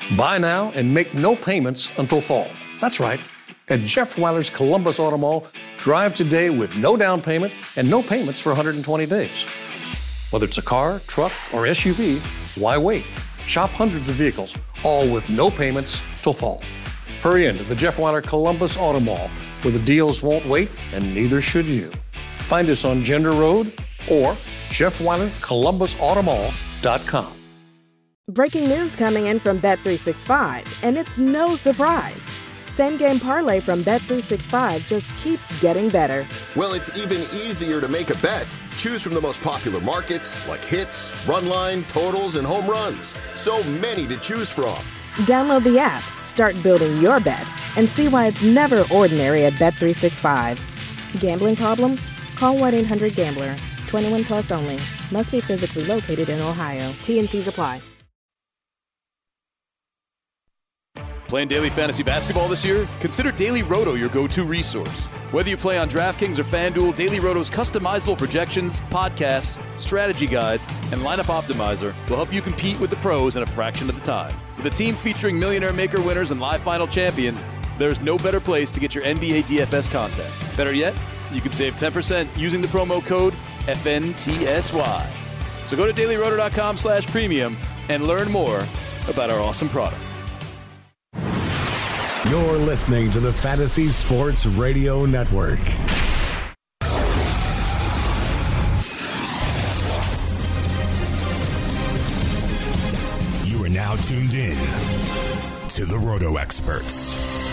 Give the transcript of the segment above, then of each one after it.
Buy now and make no payments until fall. That's right. At Jeff Weiler's Columbus Auto Mall, drive today with no down payment and no payments for 120 days. Whether it's a car, truck, or SUV, why wait? Shop hundreds of vehicles, all with no payments till fall. Hurry into the Jeff Weiler Columbus Auto Mall, where the deals won't wait and neither should you. Find us on Gender Road or JeffWeilerColumbusAutomall.com. Breaking news coming in from Bet365, and it's no surprise. Same Game Parlay from Bet365 just keeps getting better. Well, it's even easier to make a bet. Choose from the most popular markets like hits, run line, totals, and home runs. So many to choose from. Download the app, start building your bet, and see why it's never ordinary at Bet365. Gambling problem? Call 1-800-GAMBLER. 21 plus only. Must be physically located in Ohio. T&Cs apply. Playing daily fantasy basketball this year? Consider Daily Roto your go-to resource. Whether you play on DraftKings or FanDuel, Daily Roto's customizable projections, podcasts, strategy guides, and lineup optimizer will help you compete with the pros in a fraction of the time. With a team featuring Millionaire Maker winners and live final champions, there's no better place to get your NBA DFS content. Better yet, you can save 10% using the promo code FNTSY. So go to dailyroto.com/premium and learn more about our awesome product. You're listening to the Fantasy Sports Radio Network. You are now tuned in to the Roto Experts.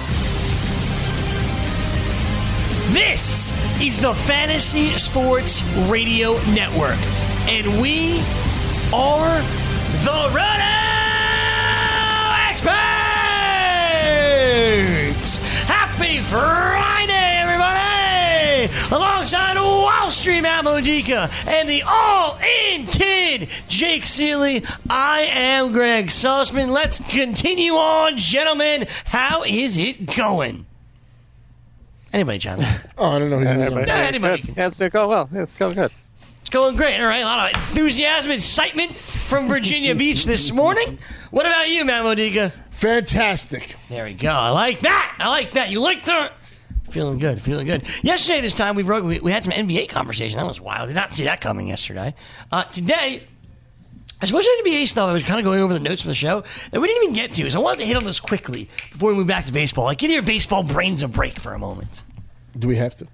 This is the Fantasy Sports Radio Network, and we are the Roto Experts! Happy Friday, everybody! Alongside Wall Street Matt Modica and the all-in kid, Jake Seeley, I am Greg Sussman. Let's continue on, gentlemen. How is it going? Anybody, John? Oh, I don't know who you're talking about. Anybody. Yeah, it's going well. It's going good. It's going great. All right, a lot of enthusiasm and excitement from Virginia Beach this morning. What about you, Matt Modica? Fantastic. There we go. I like that. You like that? Feeling good. Yesterday, this time, we had some NBA conversation. That was wild. Did not see that coming yesterday. Today, I suppose NBA stuff, I was kind of going over the notes for the show that we didn't even get to, so I wanted to hit on this quickly before we move back to baseball. Like, give your baseball brains a break for a moment. Do we have to?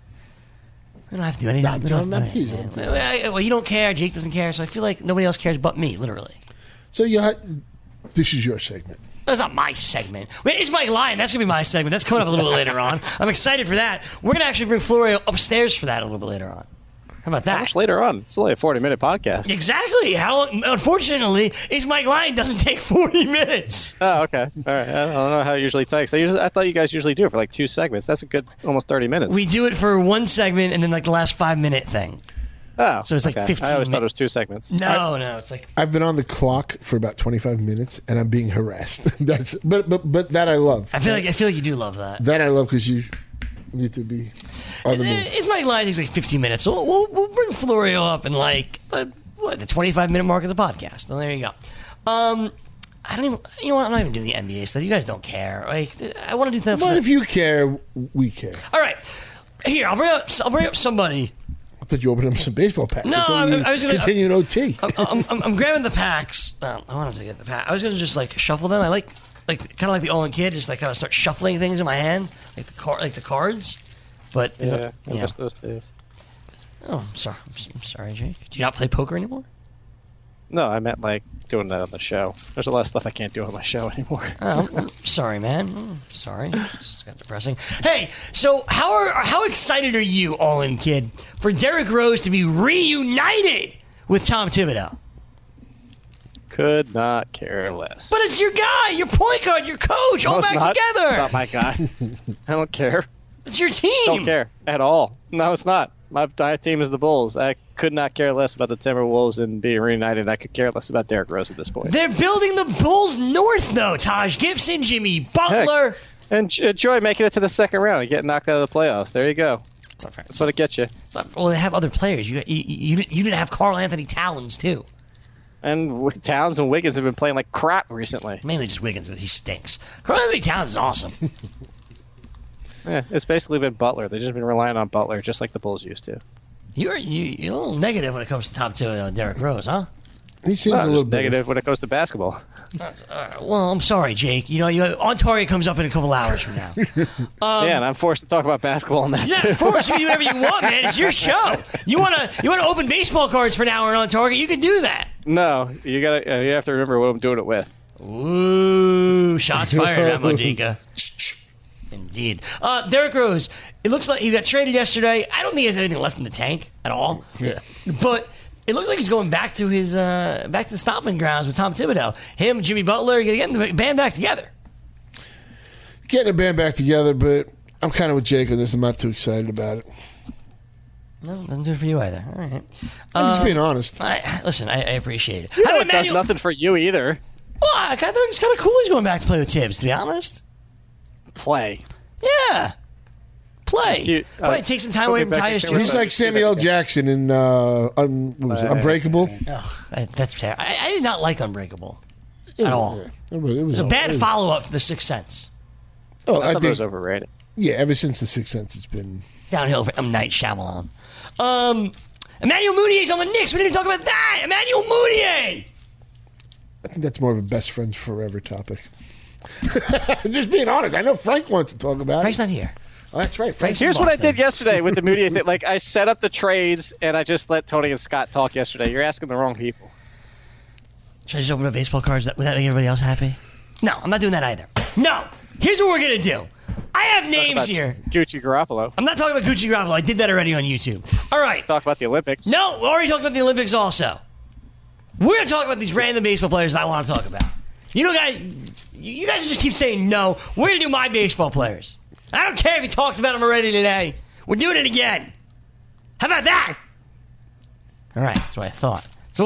We don't have to do anything. I'm teasing. Well, you don't care. Jake doesn't care, so I feel like nobody else cares but me, literally. So this is your segment. That's not my segment. Wait, it's Mike Lyon. That's going to be my segment. That's coming up a little bit later on. I'm excited for that. We're going to actually bring Florio upstairs for that a little bit later on. How about that? How much later on? It's only a 40-minute podcast. Exactly. Unfortunately, is Mike Lyon doesn't take 40 minutes. Oh, okay. All right. I don't know how it usually takes. I thought you guys usually do it for like 2 segments. That's a good almost 30 minutes. We do it for 1 segment and then like the last 5-minute thing. Oh, so it's like 15 I always thought it was 2 segments. No, it's like... I've been on the clock for about 25 minutes, and I'm being harassed. But that I love. I feel like you do love that. That I love because you need to be on the move. It's Mike Lyon takes like 15 minutes. So we'll bring Florio up in like the 25-minute mark of the podcast. So there you go. I don't even. You know what? I'm not even doing the NBA stuff. You guys don't care. Like I want to do that. But if you care, we care. All right. Here, I'll bring up somebody. I thought you opened up some baseball packs. No, I was going to continue in OT. I'm grabbing the packs. I wanted to get the pack. I was going to just like shuffle them. I like kind of like the Olin kid, just like kind of start shuffling things in my hand, like the cards. But yeah, just those days. Oh, I'm sorry, Jake. Do you not play poker anymore? No, I meant like doing that on the show. There's a lot of stuff I can't do on my show anymore. Oh, I'm sorry, man. Sorry. It's got depressing. Hey, so how excited are you, All-In Kid, for Derrick Rose to be reunited with Tom Thibodeau? Could not care less. But it's your guy, your point guard, your coach, all back together. It's not my guy. I don't care. It's your team. Don't care at all. No, it's not. My team is the Bulls. I could not care less about the Timberwolves and being reunited. I could care less about Derrick Rose at this point. They're building the Bulls north, though. Taj Gibson, Jimmy Butler. Heck. And enjoy making it to the second round and getting knocked out of the playoffs. There you go. That's what it gets you. Well, they have other players. You didn't have Karl Anthony Towns, too. And Towns and Wiggins have been playing like crap recently. Mainly just Wiggins. He stinks. Karl-Anthony Towns is awesome. Yeah, it's basically been Butler. They've just been relying on Butler, just like the Bulls used to. You're a little negative when it comes to top two Derrick Rose, huh? He seems a little negative when it goes to basketball. Well, I'm sorry, Jake. On Target comes up in a couple hours from now. Yeah, and I'm forced to talk about basketball on that. Yeah, force you to do whatever you want, man. It's your show. You want to open baseball cards for an hour on Target? You can do that. No, you have to remember what I'm doing it with. Ooh, shots fired, Matt Modica. Indeed. Derrick Rose, it looks like he got traded yesterday. I don't think he has anything left in the tank at all. Yeah. But it looks like he's going back to his back to the stomping grounds with Tom Thibodeau. Him, Jimmy Butler, getting the band back together. Getting a band back together, but I'm kind of with Jake on this. I'm not too excited about it. No, doesn't do it for you either. All right. I'm just being honest. I appreciate it. It does nothing for you either. Well, I kind of think it's kind of cool he's going back to play with Tibbs, to be honest. Play. Yeah. Play. Probably take some time away from Tyus Jones. He's like Samuel Jackson in Unbreakable. Oh, that's terrible. I did not like Unbreakable at all. It was a bad follow-up to The Sixth Sense. Oh, I think it was overrated. Yeah, ever since The Sixth Sense, it's been downhill for M. Night Shyamalan. Emmanuel Moutier's on the Knicks. We didn't talk about that. Emmanuel Moutier. I think that's more of a best friends forever topic. Just being honest. I know Frank wants to talk about Frank's it. not here. Oh, that's right. Here's what I did yesterday with the Moutier thing. Like, I set up the trades, and I just let Tony and Scott talk yesterday. You're asking the wrong people. Should I just open up baseball cards without making everybody else happy? No, I'm not doing that either. No. Here's what we're going to do. I have names here. Gucci Garoppolo. I'm not talking about Gucci Garoppolo. I did that already on YouTube. All right. Talk about the Olympics. No, we already talked about the Olympics also. We're going to talk about these random baseball players that I want to talk about. You guys just keep saying no. We're going to do my baseball players. I don't care if you talked about them already today. We're doing it again. How about that? All right, that's what I thought.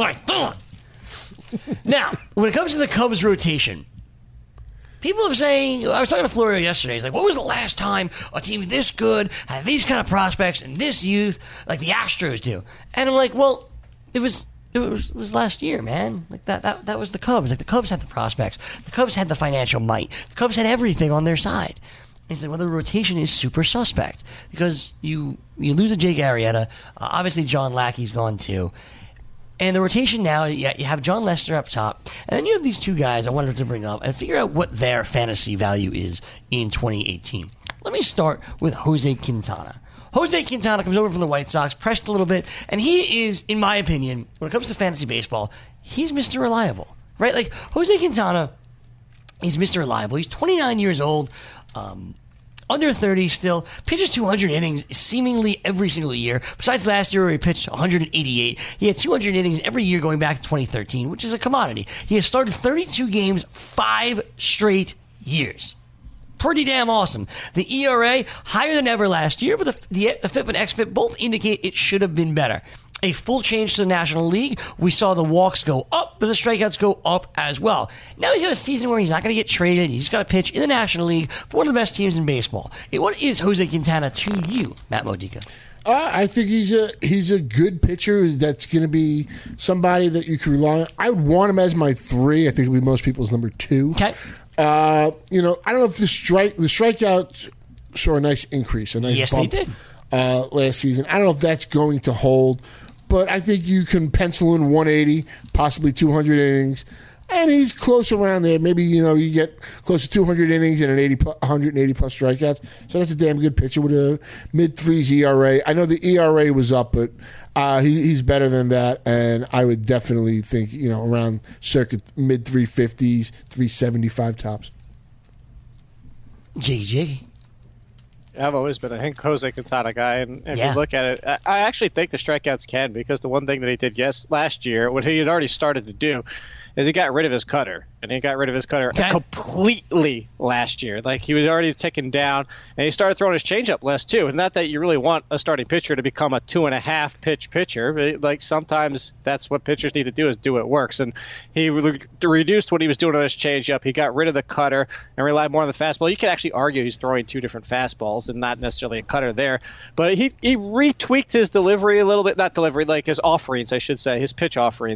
Now, when it comes to the Cubs rotation, people are saying, I was talking to Florio yesterday, he's like, what was the last time a team this good had these kind of prospects and this youth like the Astros do? And I'm like, well, it was last year, man. Like that was the Cubs. Like the Cubs had the prospects. The Cubs had the financial might. The Cubs had everything on their side. And he's like, well, the rotation is super suspect because you lose a Jake Arrieta. Obviously, John Lackey's gone too. And the rotation now, you have John Lester up top, and then you have these two guys I wanted to bring up and figure out what their fantasy value is in 2018. Let me start with Jose Quintana. Jose Quintana comes over from the White Sox, pressed a little bit, and he is, in my opinion, when it comes to fantasy baseball, he's Mr. Reliable, right? Like, Jose Quintana, he's Mr. Reliable. He's 29 years old, under 30 still, pitches 200 innings seemingly every single year. Besides last year where he pitched 188, he had 200 innings every year going back to 2013, which is a commodity. He has started 32 games 5 straight years. Pretty damn awesome. The ERA, higher than ever last year, but the FIP and XFIP both indicate it should have been better. A full change to the National League. We saw the walks go up, but the strikeouts go up as well. Now he's got a season where he's not going to get traded. He's got to pitch in the National League for one of the best teams in baseball. What is Jose Quintana to you, Matt Modica? I think he's a good pitcher that's going to be somebody that you can rely on. I would want him as my 3. I think it would be most people's number 2. Okay. I don't know if the strikeouts saw a nice increase, a nice bump. They did. Last season. I don't know if that's going to hold, but I think you can pencil in 180, possibly 200 innings, and he's close around there. Maybe, you get close to 200 innings and 180 plus strikeouts. So that's a damn good pitcher with a mid-3s ERA. I know the ERA was up, but he's better than that, and I would definitely think, around circa mid-350s, 375 tops. Jiggy. I've always been a Jose Quintana guy, and you look at it, I actually think the strikeouts can, because the one thing that he did last year, what he had already started to do, is he got rid of his cutter. And he got rid of his cutter completely last year. Like, he was already ticking down, and he started throwing his changeup less, too. And not that you really want a starting pitcher to become a 2.5 pitch pitcher. But, like, sometimes that's what pitchers need to do, is do what works. And he reduced what he was doing on his changeup. He got rid of the cutter and relied more on the fastball. You could actually argue he's throwing 2 different fastballs and not necessarily a cutter there. But he retweaked his delivery a little bit. Not delivery, like his offerings, I should say, his pitch offerings.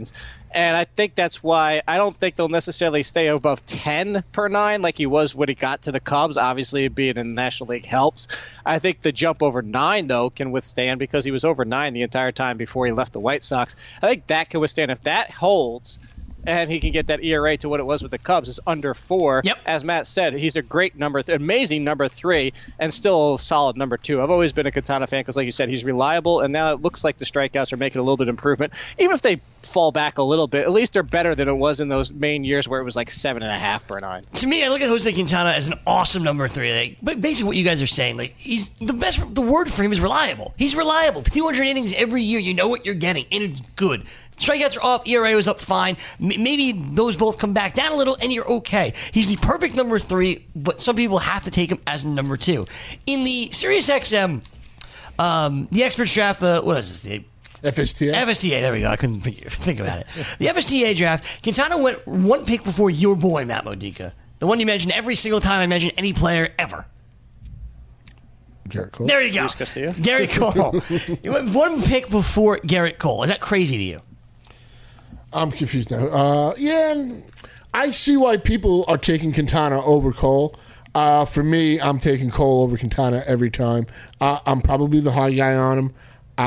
And I think that's why I don't think they'll necessarily stay above 10 per 9 like he was when he got to the Cubs. Obviously, being in the National League helps. I think the jump over 9, though, can withstand because he was over 9 the entire time before he left the White Sox. I think that can withstand. If that holds and he can get that ERA to what it was with the Cubs, is under 4. Yep. As Matt said, he's a great amazing number 3, and still a solid number 2. I've always been a Quintana fan because, like you said, he's reliable, and now it looks like the strikeouts are making a little bit of improvement. Even if they fall back a little bit, at least they're better than it was in those main years where it was like 7.5 per 9. To me, I look at Jose Quintana as an awesome number 3. But basically, what you guys are saying, like, he's the best. The word for him is reliable. He's reliable. 200 innings every year. You know what you're getting, and it's good. Strikeouts are up. ERA was up fine. Maybe those both come back down a little, and you're okay. He's the perfect number 3, but some people have to take him as number 2. In the SiriusXM, the Experts Draft, what is this? FSTA? FSTA, there we go. I couldn't think about it. The FSTA draft, Quintana went 1 pick before your boy, Matt Modica. The one you mentioned every single time I mention any player ever. Garrett Cole. There you go. Garrett Cole. He went 1 pick before Garrett Cole. Is that crazy to you? I'm confused now. Yeah, I see why people are taking Quintana over Cole. For me, I'm taking Cole over Quintana every time. I'm probably the high guy on him.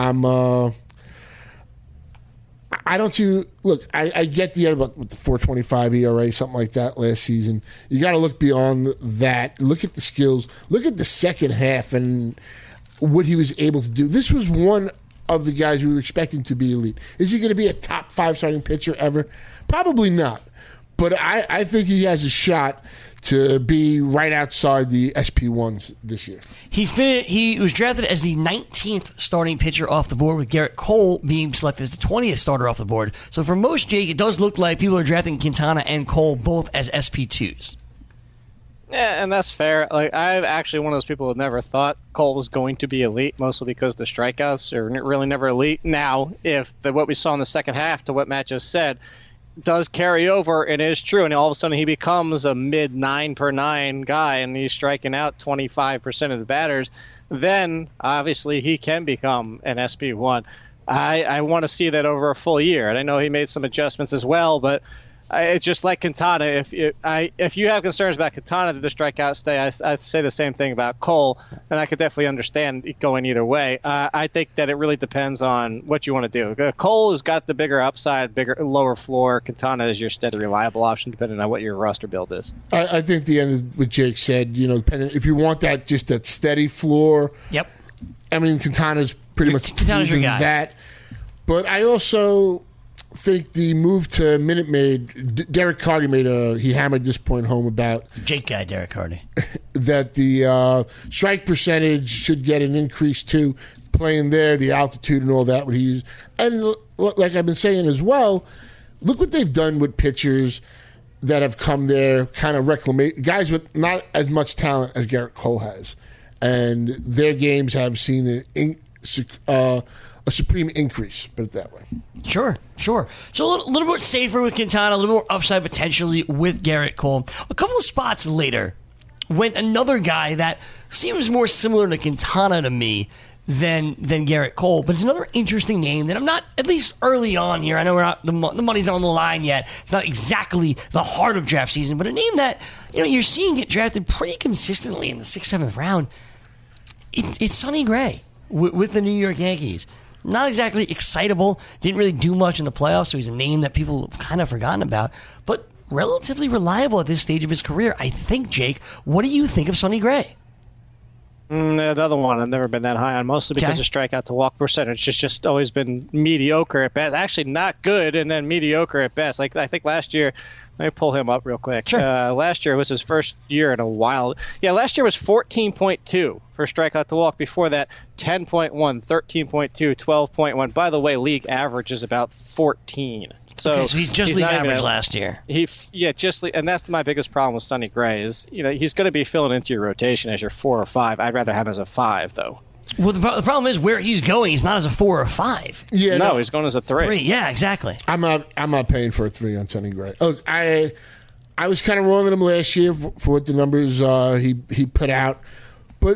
I don't see. Look, I get the other about the 4.25 ERA, something like that last season. You got to look beyond that. Look at the skills. Look at the second half and what he was able to do. This was one of the guys we were expecting to be elite. Is he going to be a top 5 starting pitcher ever? Probably not. But I think he has a shot to be right outside the SP1s this year. He was drafted as the 19th starting pitcher off the board, with Garrett Cole being selected as the 20th starter off the board. So for most, Jake, it does look like people are drafting Quintana and Cole both as SP2s. Yeah, and that's fair. Like, I'm actually one of those people who never thought Cole was going to be elite, mostly because the strikeouts are really never elite. Now, if what we saw in the second half, to what Matt just said, does carry over and is true, and all of a sudden he becomes a mid 9 per 9 guy and he's striking out 25% of the batters, then obviously he can become an SP1. I want to see that over a full year, and I know he made some adjustments as well, but it's just like Quintana. If you have concerns about Quintana that the strikeouts stay, I'd say the same thing about Cole, and I could definitely understand it going either way. I think that it really depends on what you want to do. Cole has got the bigger upside, lower floor. Quintana is your steady, reliable option, depending on what your roster build is. I think the end of what Jake said, depending if you want that steady floor. Yep. I mean, Quintana's pretty much Quintana's your guy. That, but I also think the move to Minute Maid, Derek Carty he hammered this point home about Jake guy, Derek Carty, that the strike percentage should get an increase too, playing there, the altitude and all that. What he used, and like I've been saying as well, look what they've done with pitchers that have come there, kind of guys with not as much talent as Garrett Cole has, and their games have seen a supreme increase, put it that way. Sure. So a little more safer with Quintana, a little more upside potentially with Garrett Cole. A couple of spots later went another guy that seems more similar to Quintana to me than Garrett Cole, but it's another interesting name that I'm not, at least early on here, I know we're not, the money's not on the line yet. It's not exactly the heart of draft season, but a name that you're seeing get drafted pretty consistently in the 6th, 7th round. It's Sonny Gray with the New York Yankees. Not exactly excitable, didn't really do much in the playoffs, so he's a name that people have kind of forgotten about, but relatively reliable at this stage of his career, I think. Jake, what do you think of Sonny Gray? Another one I've never been that high on, mostly because of strikeout to walk percentage. It's just always been mediocre at best. Actually, not good, and then mediocre at best. Like, I think last year, let me pull him up real quick. Sure. Last year was his first year in a while. Yeah, last year was 14.2 for strikeout to walk. Before that, 10.1, 13.2, 12.1. By the way, league average is about 14. So he's just league average last year. And that's my biggest problem with Sonny Gray is, he's going to be filling into your rotation as your 4 or 5. I'd rather have him as a 5, though. Well, the problem is where he's going. He's not as a 4 or 5. Yeah, no, he's going as a 3. Yeah, exactly. I'm not paying for a 3 on Sonny Gray. Look, I was kind of wrong on him last year for what the numbers he put out, but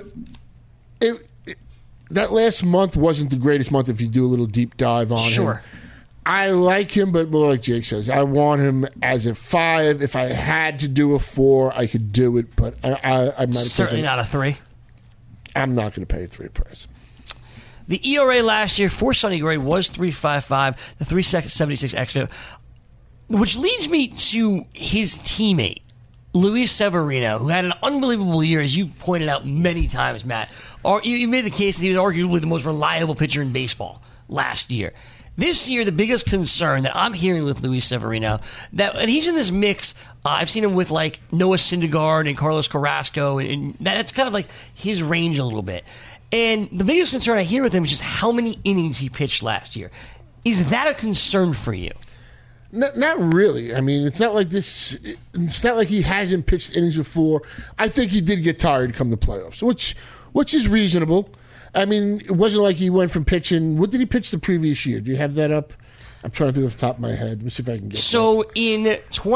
that last month wasn't the greatest month if you do a little deep dive on him. I like him, but more like Jake says, I want him as a 5. If I had to do a 4, I could do it, but I might certainly not a 3. I'm not going to pay a 3 price. The ERA last year for Sonny Gray was 3.55, the 3.76 xFIP, which leads me to his teammate, Luis Severino, who had an unbelievable year, as you pointed out many times, Matt. You made the case that he was arguably the most reliable pitcher in baseball last year. This year, the biggest concern that I'm hearing with Luis Severino, and he's in this mix. I've seen him with like Noah Syndergaard and Carlos Carrasco, and that's kind of like his range a little bit. And the biggest concern I hear with him is just how many innings he pitched last year. Is that a concern for you? Not really. I mean, it's not like this. It's not like he hasn't pitched innings before. I think he did get tired come the playoffs, which is reasonable. I mean, it wasn't like he went from pitching. What did he pitch the previous year? Do you have that up? I'm trying to think off the top of my head. Let me see if I can get So in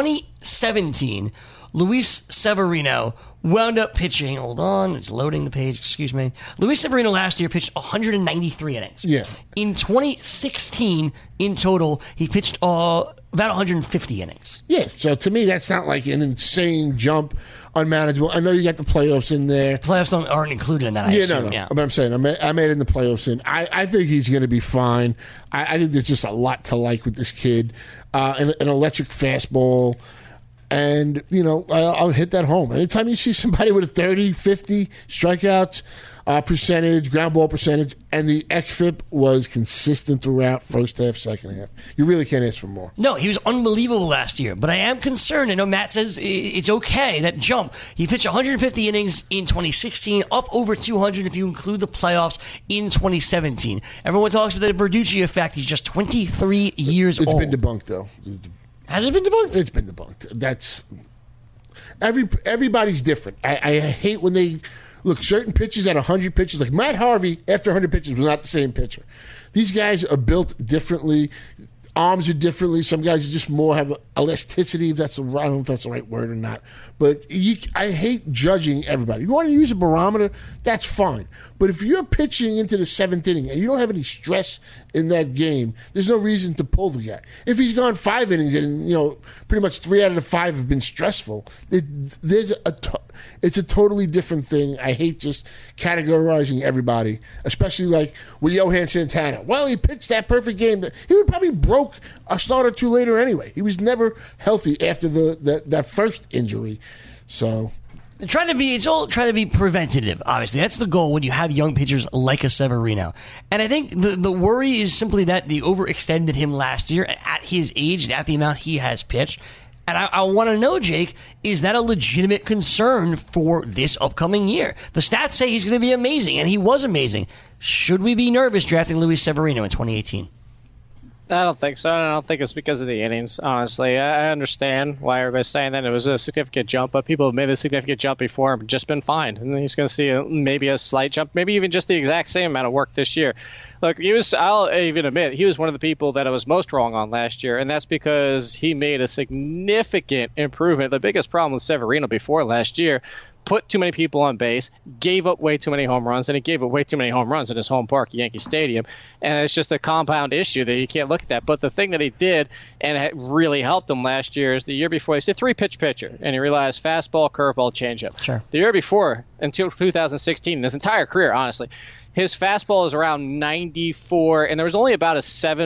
2017, Luis Severino wound up pitching. Hold on, it's loading the page. Excuse me. Luis Severino last year pitched 193 innings. Yeah. In 2016, in total, he pitched about 150 innings. Yeah. So to me, that's not like an insane jump, unmanageable. I know you got the playoffs in there. Playoffs aren't included in that. I assume. No. Yeah. But I'm saying I made it in the playoffs in. I think he's going to be fine. I think there's just a lot to like with this kid. An electric fastball. And, I'll hit that home. Anytime you see somebody with a 30, 50 strikeouts percentage, ground ball percentage, and the xFIP was consistent throughout first half, second half, you really can't ask for more. No, he was unbelievable last year. But I am concerned. I know Matt says it's okay, that jump. He pitched 150 innings in 2016, up over 200 if you include the playoffs in 2017. Everyone talks about the Verducci effect. He's just 23 years old. It's been debunked, though. Has it been debunked? It's been debunked. That's everybody's different. I hate when they look certain pitches at 100 pitches. Like Matt Harvey, after 100 pitches, was not the same pitcher. These guys are built differently. Arms are differently. Some guys are just more have elasticity. I don't know if that's the right word or not. But I hate judging everybody. You want to use a barometer, that's fine. But if you're pitching into the 7th inning and you don't have any stress in that game, there's no reason to pull the guy. If he's gone 5 innings and pretty much 3 out of the 5 have been stressful, it's a totally different thing. I hate just categorizing everybody, especially like with Johan Santana. Well, he pitched that perfect game. He would probably broke a start or two later anyway. He was never healthy after that first injury. So it's all trying to be preventative, obviously. That's the goal when you have young pitchers like a Severino. And I think the worry is simply that they overextended him last year at his age, at the amount he has pitched. And I want to know, Jake, is that a legitimate concern for this upcoming year? The stats say he's going to be amazing, and he was amazing. Should we be nervous drafting Luis Severino in 2018? I don't think so. I don't think it's because of the innings, honestly. I understand why everybody's saying that it was a significant jump, but people have made a significant jump before and just been fine. And then he's going to see maybe a slight jump, maybe even just the exact same amount of work this year. Look, I'll even admit, he was one of the people that I was most wrong on last year, and that's because he made a significant improvement. The biggest problem with Severino before last year, put too many people on base, gave up way too many home runs, and he gave up way too many home runs in his home park, Yankee Stadium. And it's just a compound issue that you can't look at that. But the thing that he did, and it really helped him last year, is the year before, he's a 3-pitch pitcher, and he realized fastball, curveball, changeup. Sure. The year before, until 2016, his entire career, honestly, his fastball is around 94, and there was only about a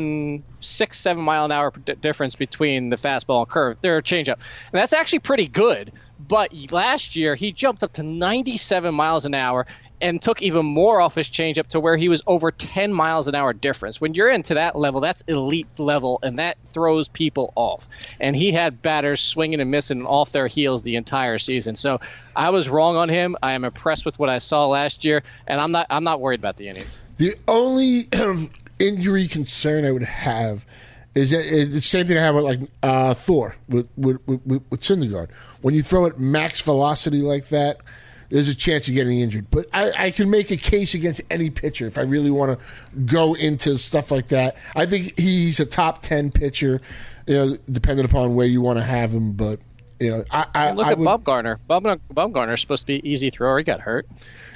6-7 mile an hour difference between the fastball and curve. They're a changeup. And that's actually pretty good. But last year, he jumped up to 97 miles an hour and took even more off his changeup to where he was over 10 miles an hour difference. When you're into that level, that's elite level, and that throws people off. And he had batters swinging and missing off their heels the entire season. So I was wrong on him. I am impressed with what I saw last year, and I'm not worried about the innings. The only injury concern I would have is that it's the same thing I have with Thor with Syndergaard. When you throw at max velocity like that, there's a chance of getting injured. But I can make a case against any pitcher if I really want to go into stuff like that. I think he's a top 10 pitcher, depending upon where you want to have him. But look at Bumgarner. Bumgarner's supposed to be easy thrower. He got hurt.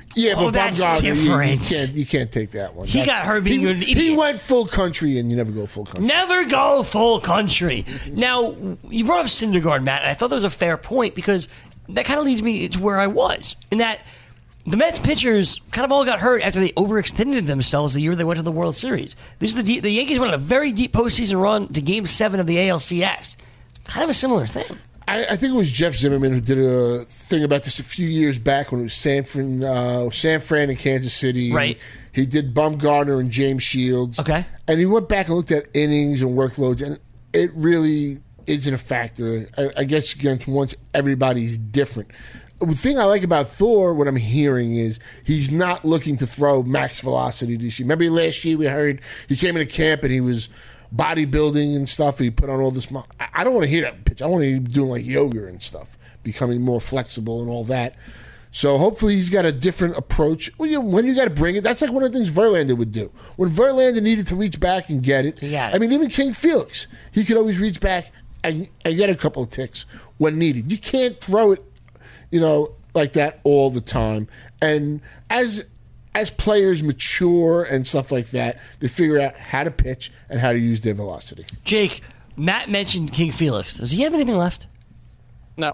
Yeah, but that's Bumgarner, you can't take that one. He got hurt being an idiot. He went full country, and you never go full country. Never go full country. Now, you brought up Syndergaard, Matt, and I thought that was a fair point because that kind of leads me to where I was, in that the Mets pitchers kind of all got hurt after they overextended themselves the year they went to the World Series. The Yankees went on a very deep postseason run to Game 7 of the ALCS. Kind of a similar thing. I think it was Jeff Zimmerman who did a thing about this a few years back when it was San Fran and Kansas City. Right. He did Bumgarner and James Shields. Okay. And he went back and looked at innings and workloads, and it really isn't a factor. I guess against once everybody's different. The thing I like about Thor, what I'm hearing is he's not looking to throw max velocity this year. Remember last year we heard he came into camp and he was bodybuilding and stuff. He put on all this. I don't want to hear that pitch. I want to be doing like yoga and stuff, becoming more flexible and all that. So hopefully he's got a different approach. When you got to bring it, that's like one of the things Verlander would do. When Verlander needed to reach back and get it, I mean, even King Felix, he could always reach back and get a couple of ticks when needed. You can't throw it, like that all the time. And as players mature and stuff like that, they figure out how to pitch and how to use their velocity. Jake, Matt mentioned King Felix. Does he have anything left? No.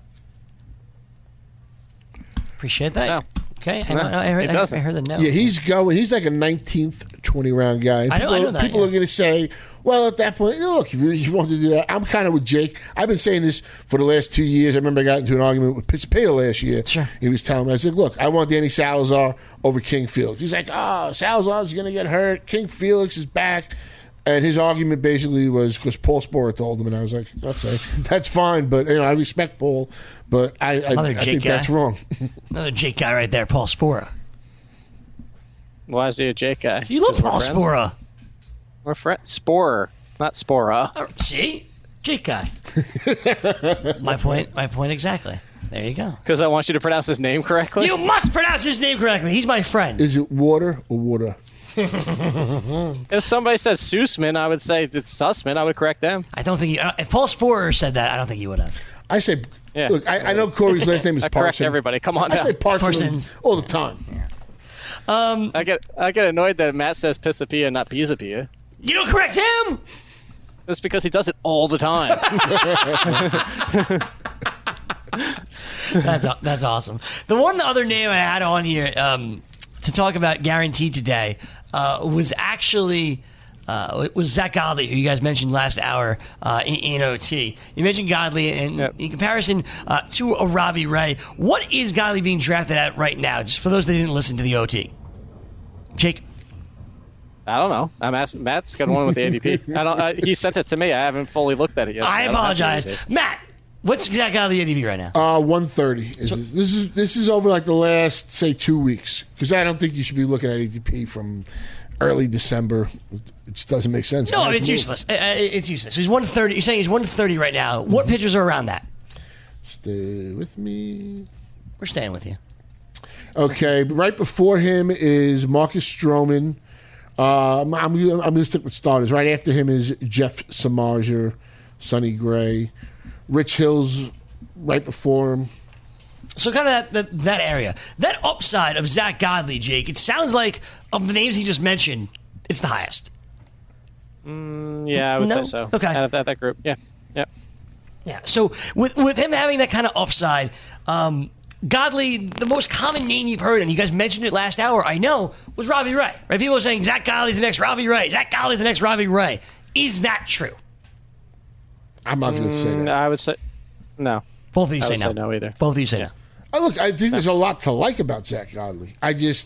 Appreciate that. No. Okay. No, I heard the no. Yeah, he's going. He's like a 19th, 20-round guy. I know that, people are going to say, well, at that point, look, if you want to do that, I'm kind of with Jake. I've been saying this for the last 2 years. I remember I got into an argument with Pisapia last year. Sure. He was telling me, I said, look, I want Danny Salazar over King Felix. He's like, Salazar's going to get hurt. King Felix is back. And his argument basically was because Paul Sporer told him, and I was like, okay, that's fine, but I respect Paul, but I think that's wrong. Another Jake guy right there, Paul Sporer. Why is he a Jake guy? You love Paul Sporer. We're friends. Sporer, not Spora. See? Jake guy. My point exactly. There you go. Because I want you to pronounce his name correctly? You must pronounce his name correctly. He's my friend. Is it water or water? If somebody said Sussman, I would say it's Sussman. I would correct them. I don't think if Paul Sporer said that, I don't think he would have. I say, look, I know Corey's last name is Parsons. Correct everybody. Come on now. I say Parsons all the time. Yeah. I get annoyed that Matt says Pisapia, not Pisapia. You don't correct him. That's because he does it all the time. That's awesome. The one other name I had on here to talk about guaranteed today was actually it was Zach Godley, who you guys mentioned last hour in OT. You mentioned Godley, and in comparison to a Robbie Ray, what is Godley being drafted at right now? Just for those that didn't listen to the OT, Jake. I don't know. I'm asking. Matt's got one with the ADP. He sent it to me. I haven't fully looked at it yet. I apologize, Matt. What's Zach Godley ADP right now? 130. This is over like the last, say, 2 weeks, because I don't think you should be looking at ADP from early December. It just doesn't make sense. No, it's useless. It's useless. He's 130. You're saying he's 130 right now. What pitchers are around that? Stay with me. We're staying with you. Okay, right before him is Marcus Stroman. I'm going to stick with starters. Right after him is Jeff Samardzija, Sonny Gray. Rich Hill's right before him. So kind of that area. That upside of Zach Godley, Jake, it sounds like of the names he just mentioned, it's the highest. Yeah, I would say so. Okay. Out of that group, yeah. Yeah, so with him having that kind of upside, Godley, the most common name you've heard, and you guys mentioned it last hour, I know, was Robbie Ray. Right? People are saying Zach Godley's the next Robbie Ray. Zach Godley's the next Robbie Ray. Is that true? I'm not going to say that. I would say no. Both of you say no. Say no either. Both of you say no. Look, I think there's a lot to like about Zach Godley.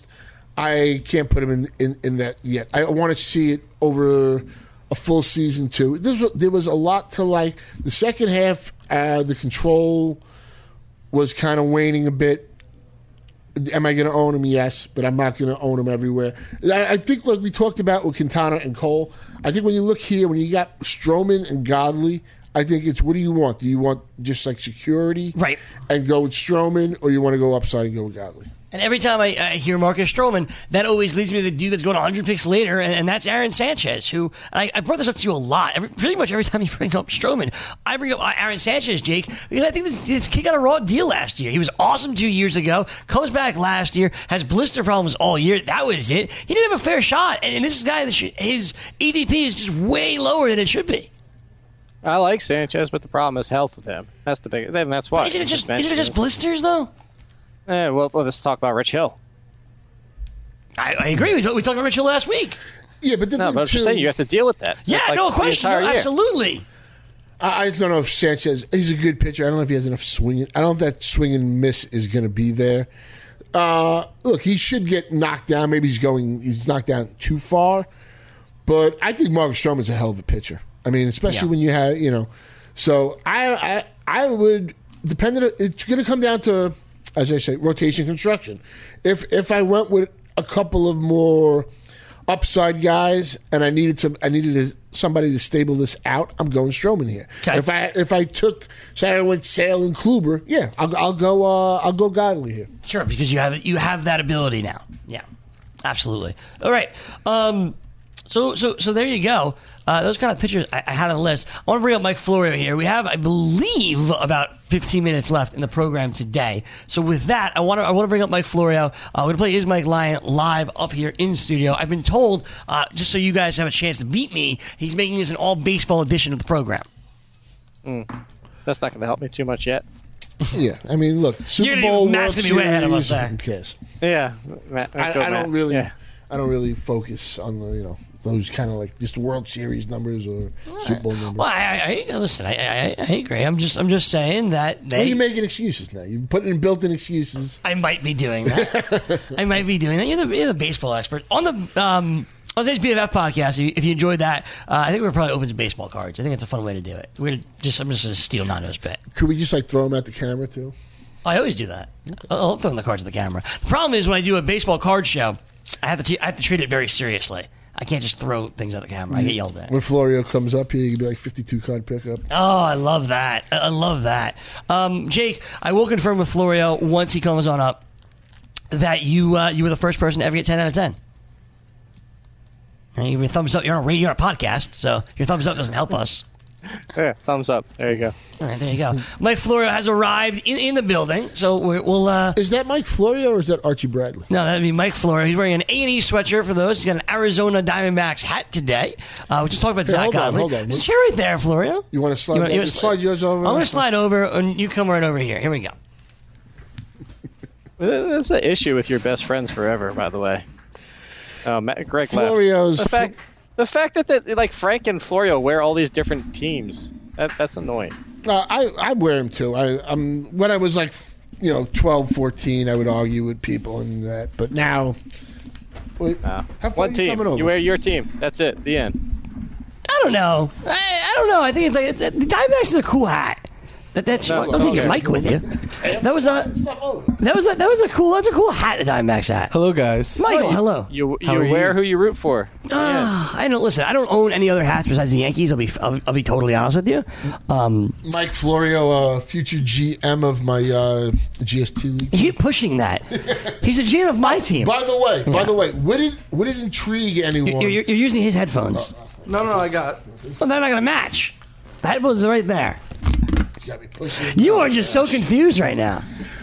I can't put him in that yet. I want to see it over a full season too. There was a lot to like. The second half, the control was kind of waning a bit. Am I going to own him? Yes, but I'm not going to own him everywhere. I think, like we talked about with Quintana and Cole, I think when you look here, when you got Stroman and Godley, I think it's, what do you want? Do you want just like security, right, and go with Stroman, or you want to go upside and go with Godley? And every time I hear Marcus Stroman, that always leads me to the dude that's going 100 picks later, and that's Aaron Sanchez, who, and I brought this up to you a lot. Pretty much every time you bring up Stroman, I bring up Aaron Sanchez, Jake, because I think this kid got a raw deal last year. He was awesome 2 years ago, comes back last year, has blister problems all year. That was it. He didn't have a fair shot, and this guy, his EDP is just way lower than it should be. I like Sanchez, but the problem is health with him. That's the big. Then that's why. Isn't it just blisters though? Well, let's talk about Rich Hill. I agree. We talked about Rich Hill last week. Yeah, but but I'm just saying you have to deal with that. Yeah, like no question. No, absolutely. I don't know if Sanchez. He's a good pitcher. I don't know if he has enough swinging. I don't know if that swing and miss is going to be there. Look, he should get knocked down. Maybe he's knocked down too far. But I think Marcus Stroman's a hell of a pitcher. I mean, especially when you have, So I would depend on it's going to come down to, as I say, rotation construction. If I went with a couple of more upside guys and I needed somebody to stable this out, I'm going Stroman here. Okay. If I took, say I went Sale and Kluber, yeah, I'll go Godley here. Sure, because you have that ability now. Yeah, absolutely. All right. So there you go. Those kind of pictures I had on the list. I want to bring up Mike Florio here. We have, I believe, about 15 minutes left in the program today. So with that, I want to bring up Mike Florio. We're going to play Is Mike Lying live up here in studio. I've been told, just so you guys have a chance to beat me, he's making this an all baseball edition of the program. That's not going to help me too much yet. Yeah, I mean, look, Super Bowl, Matt's going to be way ahead of us there. Who cares? Yeah, Matt, I don't really focus on the those kind of like just World Series numbers or Super Bowl numbers. Well, I listen. I agree. I'm just saying that you're making excuses now. You're putting in built-in excuses. I might be doing that. You're the baseball expert on the today's BFF podcast. If you enjoyed that, I think we're probably open to baseball cards. I think it's a fun way to do it. I'm just going to steal Nando's bit. Could we just throw them at the camera too? I always do that. I'll throw the cards at the camera. The problem is when I do a baseball card show, I have to treat it very seriously. I can't just throw things at the camera. I get yelled at. When Florio comes up here, you can be like 52 card pickup. Oh, I love that. I love that. Jake, I will confirm with Florio once he comes on up that you were the first person to ever get 10 out of 10. You give me a thumbs up. You're on a podcast, so your thumbs up doesn't help us. Yeah, thumbs up. There you go. All right, there you go. Mike Florio has arrived in the building, so we'll. Is that Mike Florio or is that Archie Bradley? No, that'd be Mike Florio. He's wearing an A&E sweatshirt for those. He's got an Arizona Diamondbacks hat today. We just talked about Zach Godley. Hold on. There's a chair right there, Florio. You want to slide? Slide yours over. I'm going to slide over, and you come right over here. Here we go. That's an issue with your best friends forever, by the way. Greg Florio's left. The fact that like Frank and Florio wear all these different teams, that's annoying. I wear them too. When I was like 12, 14, I would argue with people and that. But now, one team. You wear your team. That's it. The end. I don't know. I don't know. I think the Diamondbacks is a cool hat. Don't take your mic with you. That's a cool hat. The Diamondbacks hat. Hello, guys. Michael, hello. You wear who you root for. I don't listen. I don't own any other hats besides the Yankees. I'll be totally honest with you. Mike Florio, future GM of my GST league. You keep pushing that. He's a GM of my team. By the way, would it intrigue anyone? You're using his headphones. No, I got. Well, they're not going to match. The headphones are right there. Pushing. You are just so confused right now.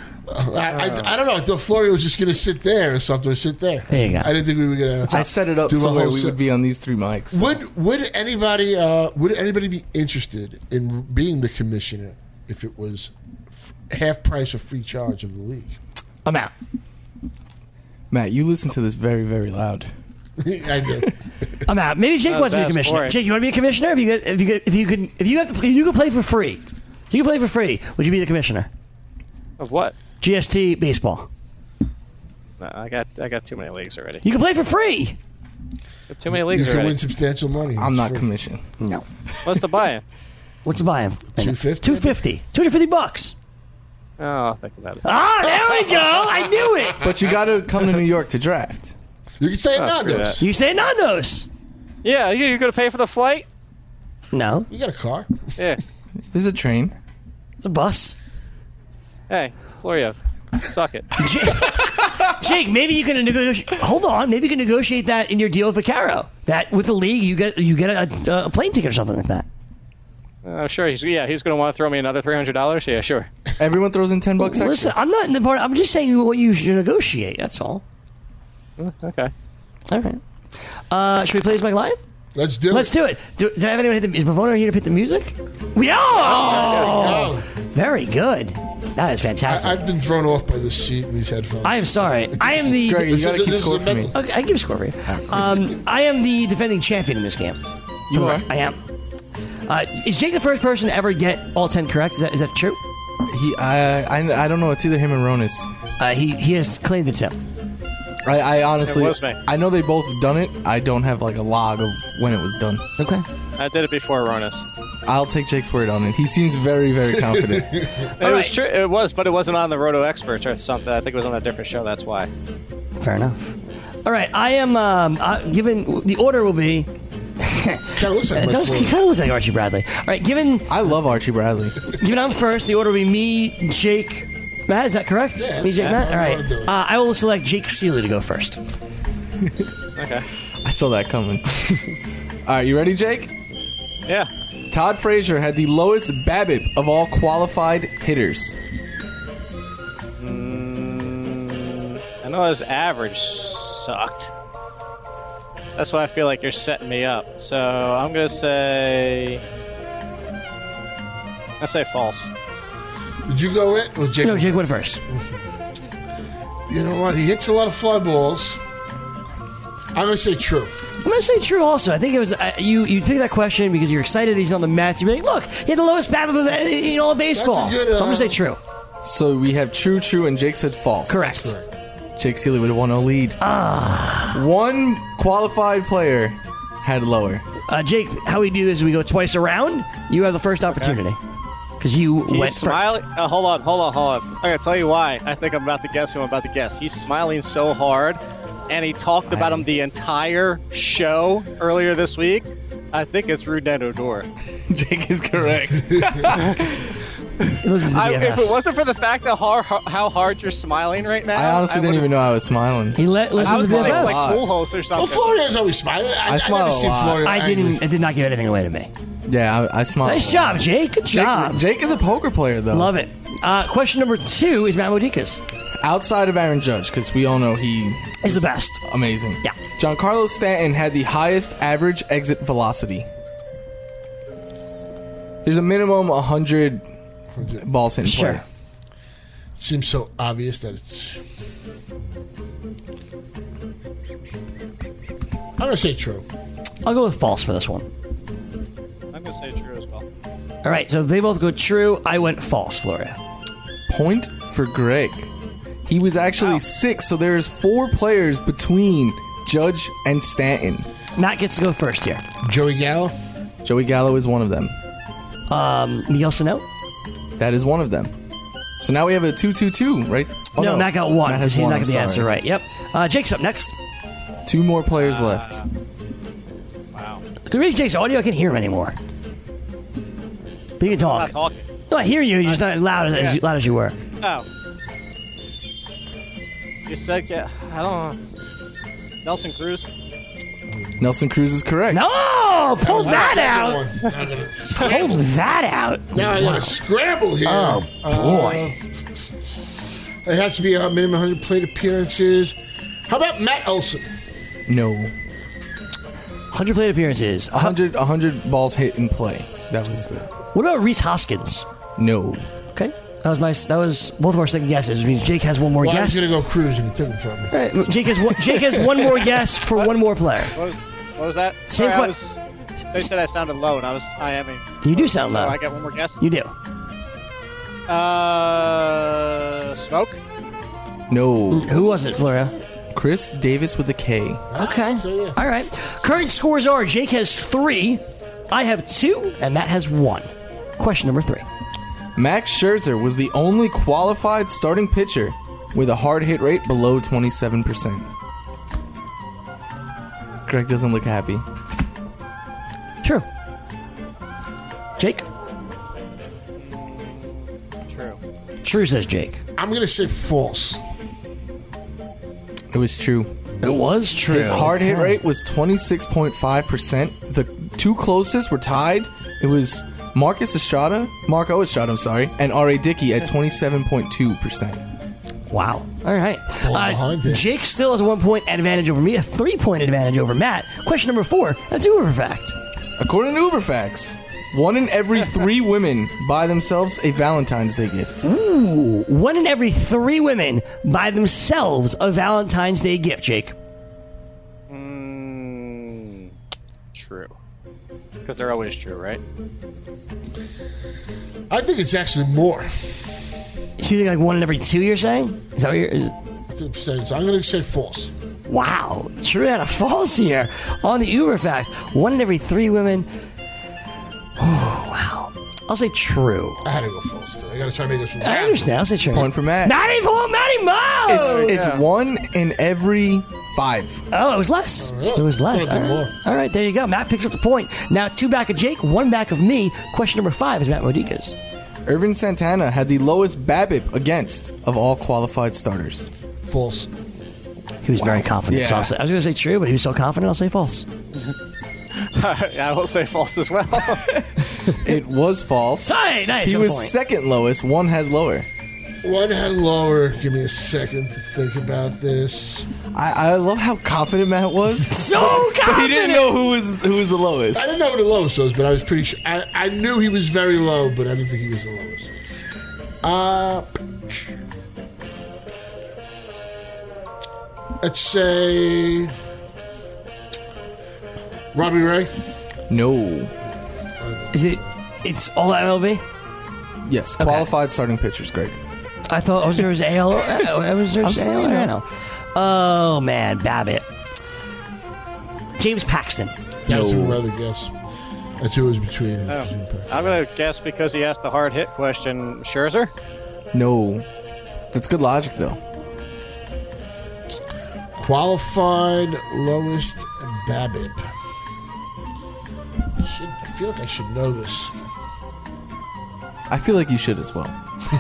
I don't know. I thought Florio was just going to sit there or something. Sit there. There you go. I didn't think we were going to. I set it up so we would be on these three mics. Would anybody be interested in being the commissioner if it was half price or free charge of the league? I'm out. Matt, you listen to this very, very loud. I do. I'm out. Maybe Jake wants to be a commissioner. Boring. Jake, you want to be a commissioner? If you could play for free. You can play for free. Would you be the commissioner? Of what? GST baseball. No, I got too many leagues already. You can play for free. Got too many leagues already. You can win substantial money. I'm not commissioned. No. What's the buy-in? What's the buy-in? $250. $250. Oh, I'll think about it. Ah, there we go. I knew it. But you got to come to New York to draft. You can stay at Nando's. You stay at Nando's. Yeah, you're going to pay for the flight? No. You got a car. Yeah. There's a train. It's a bus. Hey, Florio, suck it. Jake, maybe you can negotiate. Hold on, maybe you can negotiate that in your deal with Vaccaro. That with the league, you get a plane ticket or something like that. Sure. He's going to want to throw me another $300. Yeah, sure. Everyone throws in $10 extra. Listen, I'm not in the part. I'm just saying what you should negotiate. That's all. Okay. All right. Should we play Is My Lion? Let's do it. Does I have anyone hit the? Is Pavona here to hit the music? Oh, very good. That is fantastic. I've been thrown off by this seat and these headphones. I am sorry. I am the. Greg, you got to keep score for me. Okay, I give a score for you. I am the defending champion in this game. You are? I am. Is Jake the first person to ever get all 10 correct? Is that true? I don't know. It's either him and Ronis. He has claimed it's him. I honestly, It was me. I know they both done it. I don't have like a log of when it was done. Okay. I did it before Ronis. I'll take Jake's word on it. He seems very, very confident. It was true. It was, but it wasn't on the Roto Experts or something. I think it was on a different show. That's why. Fair enough. All right. I am given the order will be. Kind of looks like It does kind of look like Archie Bradley. All right. I love Archie Bradley. Given I'm first, the order will be me, Jake, Matt. Is that correct? Yeah, me, Jake, Matt. All right. do it. I will select Jake Seeley to go first. Okay. I saw that coming. All right, you ready, Jake? Yeah. Todd Frazier had the lowest BABIP of all qualified hitters. I know his average sucked. That's why I feel like you're setting me up. So I'm gonna say false. Did you go in? Or Jake? No, Jake went first. You know what? He hits a lot of fly balls. I'm going to say true. I'm going to say true also. I think it was you picked that question because you're excited he's on the Mets. You're like, look, he had the lowest BABIP in all of baseball. That's a good, so I'm going to say true. So we have true, and Jake said false. Correct. Jake Seeley with a 1-0 lead. One qualified player had lower. Jake, how we do this is we go twice around. You have the first opportunity. Because you He's went smiling. first. Hold on. I'm going to tell you why. I think I'm about to guess who I'm about to guess. He's smiling so hard, and he talked about him the entire show earlier this week. I think it's Rougned Odor. Jake is correct. If it wasn't for the fact that how hard you're smiling right now, I honestly didn't even know I was smiling. He listens I was to the playing BFFs. like Cool Host or something. Well, Florida's always smiling. I smile never a seen lot. Florida I angry. did not give anything away to me. Yeah, I smile. Nice job, Jake. Good job. Jake is a poker player, though. Love it. Question number 2 is Matt Modikas. Outside of Aaron Judge, because we all know he He's the best. amazing. Yeah. Giancarlo Stanton had the highest average exit velocity. There's a minimum 100 balls hit in Sure. play. Seems so obvious that it's... I'm going to say true. I'll go with false for this one. I'm going to say true as well. All right, so if they both go true, I went false, Floria. Point for Greg. He was actually 6, so there's 4 players between Judge and Stanton. Matt gets to go first here. Joey Gallo? Joey Gallo is one of them. Miguel Sano? That is one of them. So now we have a 2-2-2, right? Oh, no, Matt got one Matt because has he's one, not going to I'm answer sorry. right. Yep. Jake's up next. 2 more players left. Wow. Can you raise Jake's audio? I can't hear him anymore. But you can I'm not talk. talking. No, I hear you. You're just not as loud as you were. Oh. You said, I don't know. Nelson Cruz? Nelson Cruz is correct. No! Pull that out! Pull Pull that out! Now I got to scramble here. Oh, boy. It has to be a minimum 100 plate appearances. How about Matt Olson? No. 100 plate appearances. 100 balls hit in play. That was the... What about Reese Hoskins? No. Okay. That was both of our second guesses. Which means Jake has one more Well, I was guess. going to go Cruz and he took him from me. All right. Jake has one more guess for one more player. What was that? Same Sorry, question. They said I sounded low, and I am. You do sound So low. I got one more guess? You do. Smoke? No. Who was it, Floria? Chris Davis with a K. Okay. All right. Current scores are Jake has 3, I have 2, and Matt has 1. Question number 3. Max Scherzer was the only qualified starting pitcher with a hard hit rate below 27%. Greg doesn't look happy. True. Jake? True. True, says Jake. I'm going to say false. It was true. It was true. His hard hit rate was 26.5%. The two closest were tied. It was Marco Estrada, and R.A. Dickey at 27.2%. Wow. All right. behind him. Jake still has a 1 point advantage over me, a 3 point advantage over Matt. Question number 4. That's Uber fact. According to UberFacts, 1 in every 3 women buy themselves a Valentine's Day gift. Ooh. 1 in every 3 women buy themselves a Valentine's Day gift, Jake. True. Because they're always true, right? I think it's actually more. So you think like 1 in every 2, you're saying? Is that what you're... It's a percentage. I'm going to say false. Wow. True and a false here on the Uber fact. 1 in every 3 women... Oh, wow. I'll say true. I had to go false, too. I got to try to make this one. I understand. I'll say true. Point for Matt. Matty Mo! It's 1 in every 5. Oh, it was less. Oh, really? It was less. Thought it'd be All more. right. All right, there you go. Matt picks up the point. Now 2 back of Jake, 1 back of me. Question number 5 is Matt Modica's. Irvin Santana had the lowest BABIP against of all qualified starters. False. He was very confident. Yeah. So I was going to say true, but he was so confident, I'll say false. I will say false as well. It was false. Hey, nice. He got the was point. second lowest. 1 had lower. One had lower. Give me a second to think about this. I love how confident Matt was. So But confident! he didn't know who was the lowest. I didn't know what the lowest was, but I was pretty sure. I knew he was very low, but I didn't think he was the lowest. Let's say Robbie Ray. No. Is it? It's all MLB? Yes, qualified starting pitchers, Greg. I thought was there was AL. Was there I'm AL? saying I no. know. Oh man, Babbitt. James Paxton. That's who I'd rather guess. That's who it was between. I'm going to guess because he asked the hard hit question. Scherzer? No. That's good logic, though. Qualified lowest BABIP. I feel like I should know this. I feel like you should as well.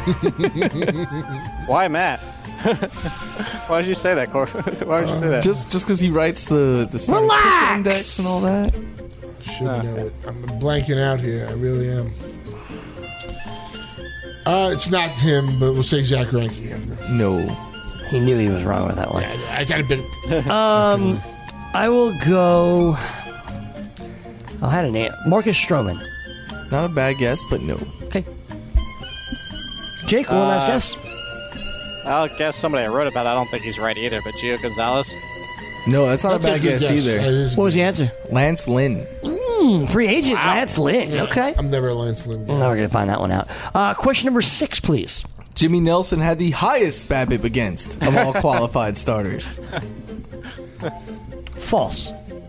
Why Matt? Why did you say that, Cor? Why would you say that? Just because he writes the starting pitcher index and all that. Should know it. I'm blanking out here. I really am. It's not him, but we'll say Zach Greinke. No. He knew he was wrong with that one. Yeah, I got a bit. I will go. I had a name. Marcus Stroman. Not a bad guess, but no. Okay. Jake, one last guess. I'll guess somebody I wrote about. I don't think he's right either, but Gio Gonzalez. No, that's not That's a bad good guess either. That is What was the answer? Lance Lynn. Free agent Lance Lynn. Okay. I'm never a Lance Lynn guy. We're never going to find that one out. Question number 6, please. Jimmy Nelson had the highest BABIP against of all qualified starters. False.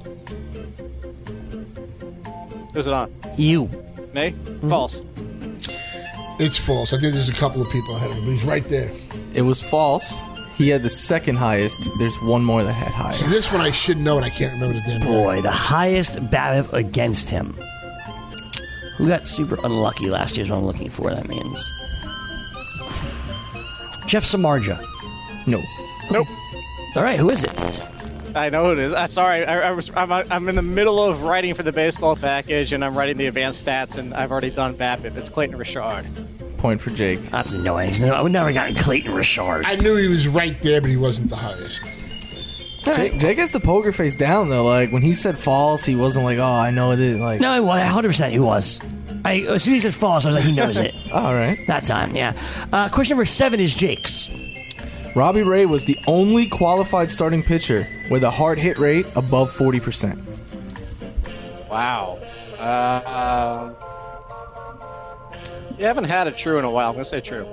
Who's it on? You. Me? False. It's false. I think there's a couple of people ahead of him. He's right there. It was false. He had the second highest. There's one more that had higher. See, this one I should know, and I can't remember the damn guy. Boy, the highest BABIP against him. Who got super unlucky last year is what I'm looking for, that means. Jeff Samardzija. No. Nope. All right, who is it? I know who it is. Sorry, I'm in the middle of writing for the baseball package, and I'm writing the advanced stats, and I've already done BABIP. It's Clayton Richard. Point for Jake. That's annoying. I would never gotten Clayton Richard. I knew he was right there, but he wasn't the highest. Jake has the poker face down, though. Like, when he said false, he wasn't like, oh, I know it is. Like, No, 100% he was. As soon as he said false, I was like, he knows it. all right. That time, yeah. Question number 7 is Jake's. Robbie Ray was the only qualified starting pitcher with a hard hit rate above 40%. Wow. You haven't had a true in a while. I'm going to say true.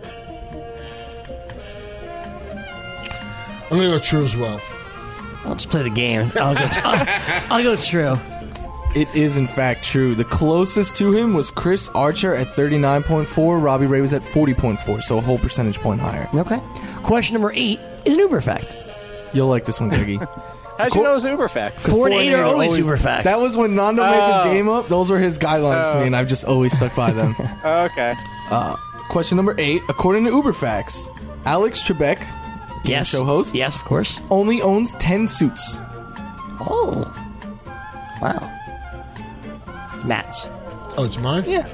I'm going to go true as well. I'll just play the game. I'll go true. It is, in fact, true. The closest to him was Chris Archer at 39.4. Robbie Ray was at 40.4, so a whole percentage point higher. Okay. Question number 8 is an Uber fact. You'll like this one, Greggy. How'd you know it was Uber fact? 4 and 8 are always Uber facts. That was when Nando made his game up. Those were his guidelines to me, and I've just always stuck by them. Okay. Question number 8. According to UberFacts, Alex Trebek Yes. show host. Yes, of course. Only owns 10 suits. Oh. Wow. It's Matt's. Oh, it's mine? Yeah.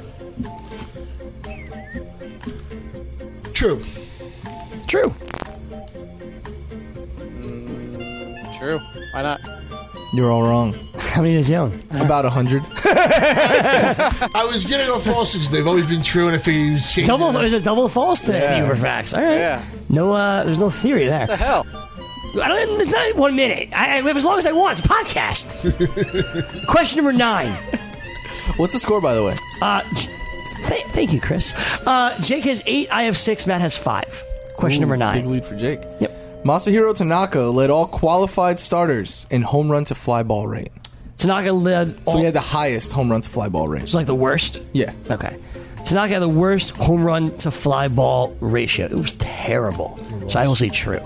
True. True. True. Why not? You're all wrong. How many does he own? About 100. I was going to go false because they've always been true, and I figured you'd change it. There's a double false to Yeah. Uber facts. All right. Yeah. No, there's no theory there. What the hell? It's not 1 minute. I have as long as I want. It's a podcast. Question number 9. What's the score, by the way? Thank you, Chris. Jake has 8. I have 6. Matt has 5. Question number 9. Big lead for Jake. Yep. Masahiro Tanaka led all qualified starters in home run to fly ball rate. Tanaka led. So he had the highest home run to fly ball rate. It's like the worst. Yeah. Okay. Tanaka had the worst home run to fly ball ratio. It was terrible. So I will say true.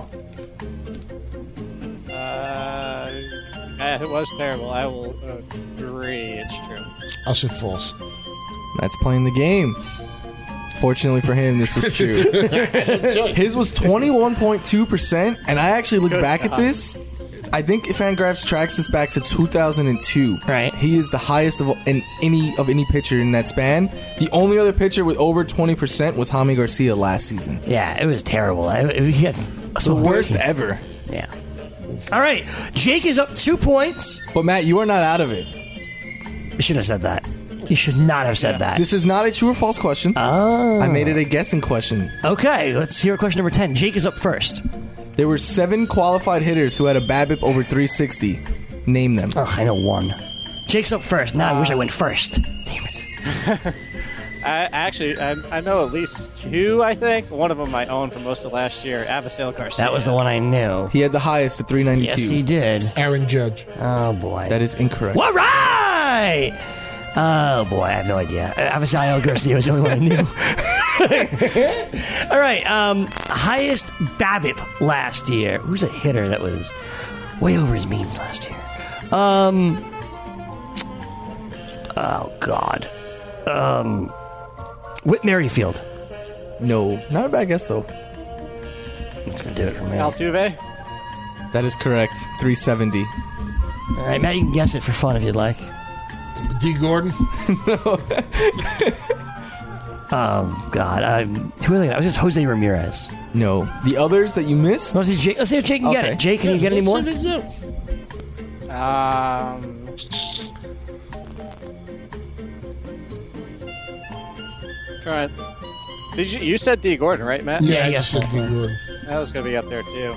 It was terrible. I will agree. It's true. I'll say false. Matt's playing the game. Fortunately for him, this was true. His was 21.2%, and I actually looked back at this. I think Fangraphs tracks this back to 2002. Right. He is the highest of any pitcher in that span. The only other pitcher with over 20% was Jaime Garcia last season. Yeah, it was terrible. He had The worst ever. Yeah. All right. Jake is up 2 points. But Matt, you are not out of it. You should have said that. You should not have said that. This is not a true or false question. Oh. I made it a guessing question. Okay, let's hear question number 10. Jake is up first. There were 7 qualified hitters who had a BABIP over 360. Name them. Ugh, I know one. Jake's up first. Now I wish I went first. Damn it. I know at least 2, I think. One of them I owned for most of last year, Avisail Garcia. That was the one I knew. He had the highest at 392. Yes, he did. Aaron Judge. Oh, boy. That is incorrect. All right! Oh, boy, I have no idea. Avisail Garcia was the only one I knew. All right, highest BABIP last year. Who's a hitter that was way over his means last year? Oh, God. Whit Merrifield. No, not a bad guess, though. That's going to do it for me. Altuve? That is correct. 370. All right, Matt, you can guess it for fun if you'd like. D. Gordon? Oh, God. Who are they? I was just Jose Ramirez. No. The others that you missed? Let's see if Jake can get it. Jake, can you get any more? Try it. You said D. Gordon, right, Matt? Yeah, I said D. Gordon. That was going to be up there, too.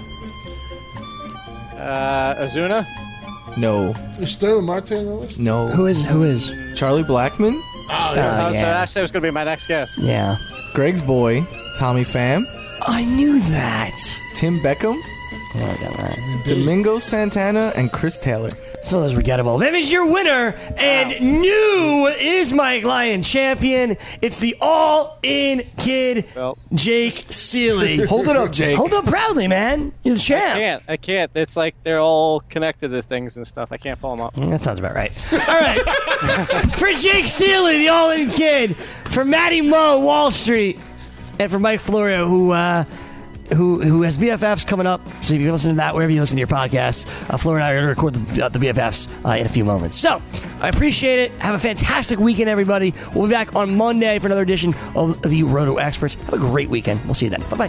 Ozuna? No. Is Sterling Marte on the list? No. Who is? Charlie Blackmon? Oh, yeah. So actually, it was going to be my next guess. Yeah. Greg's boy, Tommy Pham. I knew that. Tim Beckham. Oh, I got that. Domingo Santana and Chris Taylor. Some of those were gettable. That means your winner and new is Mike Lyon champion. It's the all-in kid, Jake Seeley. Hold it up, Jake. Hold it up proudly, man. You're the champ. I can't. It's like they're all connected to things and stuff. I can't pull them up. That sounds about right. All right. For Jake Seeley, the all-in kid. For Matty Moe, Wall Street. And for Mike Florio, who has BFFs coming up. So if you can listen to that wherever you listen to your podcasts, Florio and I are going to record the BFFs in a few moments. So I appreciate it. Have a fantastic weekend, everybody. We'll be back on Monday for another edition of the Roto Experts. Have a great weekend. We'll see you then. Bye-bye.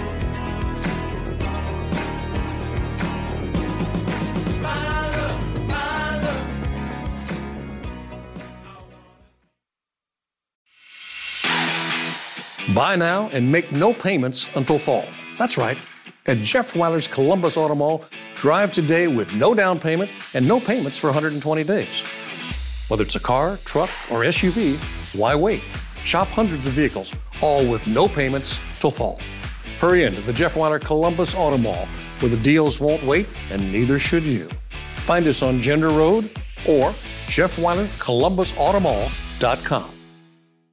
Buy now and make no payments until fall. That's right. At Jeff Weiler's Columbus Auto Mall, drive today with no down payment and no payments for 120 days. Whether it's a car, truck, or SUV, why wait? Shop hundreds of vehicles, all with no payments till fall. Hurry into the Jeff Weiler Columbus Auto Mall, where the deals won't wait and neither should you. Find us on Gender Road or JeffWeilerColumbusAutomall.com.